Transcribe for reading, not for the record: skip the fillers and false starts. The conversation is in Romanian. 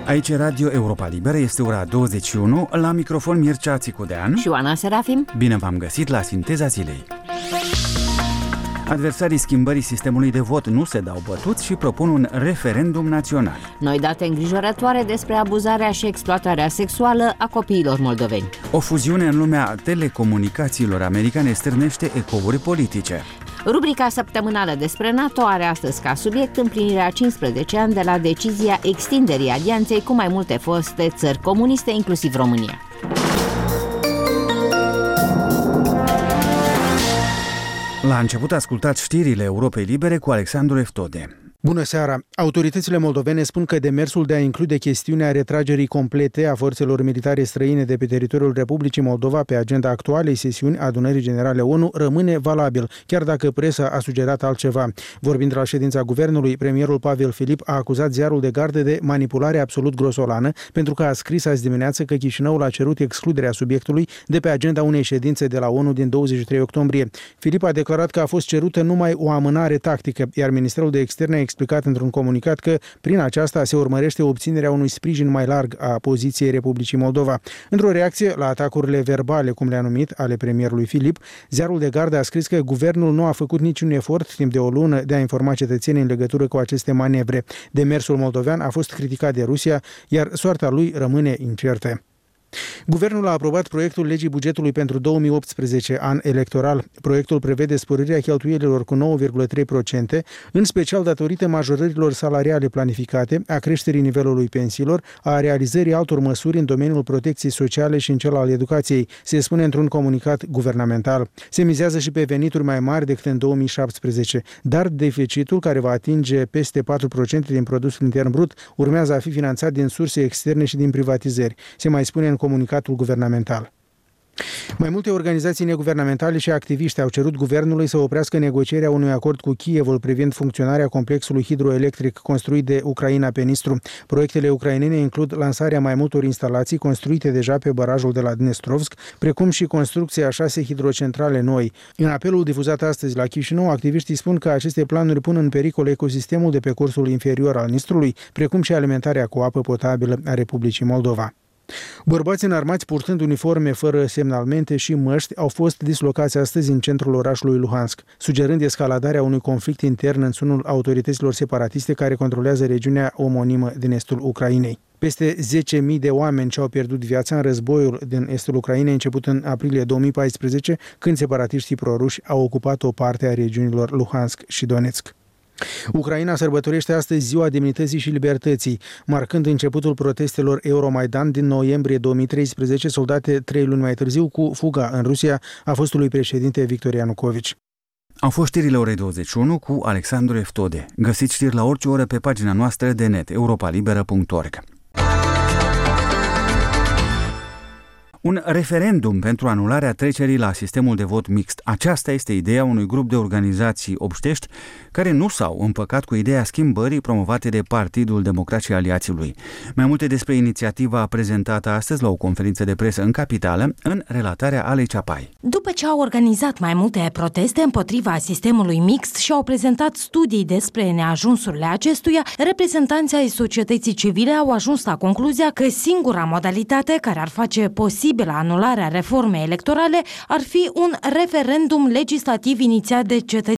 Aici Radio Europa Liberă, este ora 21, la microfon Mircea Țicudean și Oana Serafim. Bine v-am găsit la Sinteza Zilei. Adversarii schimbării sistemului de vot nu se dau bătuți și propun un referendum național. Noi date îngrijorătoare despre abuzarea și exploatarea sexuală a copiilor moldoveni. O fuziune în lumea telecomunicațiilor americane stârnește ecouri politice. Rubrica săptămânală despre NATO are astăzi ca subiect împlinirea 15 ani de la decizia extinderii alianței cu mai multe foste țări comuniste, inclusiv România. La început ascultați știrile Europei Libere cu Alexandru Eftode. Bună seara! Autoritățile moldovene spun că demersul de a include chestiunea retragerii complete a forțelor militare străine de pe teritoriul Republicii Moldova pe agenda actualei sesiuni Adunării Generale ONU rămâne valabil, chiar dacă presa a sugerat altceva. Vorbind la ședința guvernului, premierul Pavel Filip a acuzat ziarul de gardă de manipulare absolut grosolană, pentru că a scris azi dimineață că Chișinăul a cerut excluderea subiectului de pe agenda unei ședințe de la ONU din 23 octombrie. Filip a declarat că a fost cerută numai o amânare tactică, iar Ministerul de Externe a explicat într-un comunicat că prin aceasta se urmărește obținerea unui sprijin mai larg a poziției Republicii Moldova. Într-o reacție la atacurile verbale, cum le-a numit, ale premierului Filip, ziarul de gardă a scris că guvernul nu a făcut niciun efort timp de o lună de a informa cetățenii în legătură cu aceste manevre. Demersul moldovean a fost criticat de Rusia, iar soarta lui rămâne incertă. Guvernul a aprobat proiectul legii bugetului pentru 2018, an electoral. Proiectul prevede sporirea cheltuielilor cu 9,3%, în special datorită majorărilor salariale planificate, a creșterii nivelului pensiilor, a realizării altor măsuri în domeniul protecției sociale și în cel al educației, se spune într-un comunicat guvernamental. Se mizează și pe venituri mai mari decât în 2017, dar deficitul, care va atinge peste 4% din produsul intern brut, urmează a fi finanțat din surse externe și din privatizări. Se mai spune în comunicatul guvernamental. Mai multe organizații neguvernamentale și activiști au cerut guvernului să oprească negocierea unui acord cu Kievul privind funcționarea complexului hidroelectric construit de Ucraina pe Nistru. Proiectele ucrainene includ lansarea mai multor instalații construite deja pe barajul de la Dnestrovsk, precum și construcția a 6 hidrocentrale noi. În apelul difuzat astăzi la Chișinău, activiștii spun că aceste planuri pun în pericol ecosistemul de pe cursul inferior al Nistrului, precum și alimentarea cu apă potabilă a Republicii Moldova. Bărbați înarmați purtând uniforme fără semnalmente și măști au fost dislocați astăzi în centrul orașului Luhansk, sugerând escaladarea unui conflict intern în sunul autorităților separatiste care controlează regiunea omonimă din estul Ucrainei. Peste 10.000 de oameni și-au pierdut viața în războiul din estul Ucrainei început în aprilie 2014, când separatiștii proruși au ocupat o parte a regiunilor Luhansk și Donetsk. Ucraina sărbătorește astăzi Ziua Demnității și Libertății, marcând începutul protestelor Euromaidan din noiembrie 2013, soldate 3 luni mai târziu, cu fuga în Rusia a fostului președinte Victor Ianucovici. Au fost știrile orei 21 cu Alexandru Eftode. Găsiți știri la orice oră pe pagina noastră de net, europalibera.org. Un referendum pentru anularea trecerii la sistemul de vot mixt. Aceasta este ideea unui grup de organizații obștești care nu s-au împăcat cu ideea schimbării promovate de Partidul Democrat și aliații lui. Mai multe despre inițiativa prezentată astăzi la o conferință de presă în capitală, în relatarea Alei Ceapai. După ce au organizat mai multe proteste împotriva sistemului mixt și au prezentat studii despre neajunsurile acestuia, reprezentanții ai societății civile au ajuns la concluzia că singura modalitate care ar face posibil anularea reformei electorale ar fi un referendum legislativ inițiat de cetățeni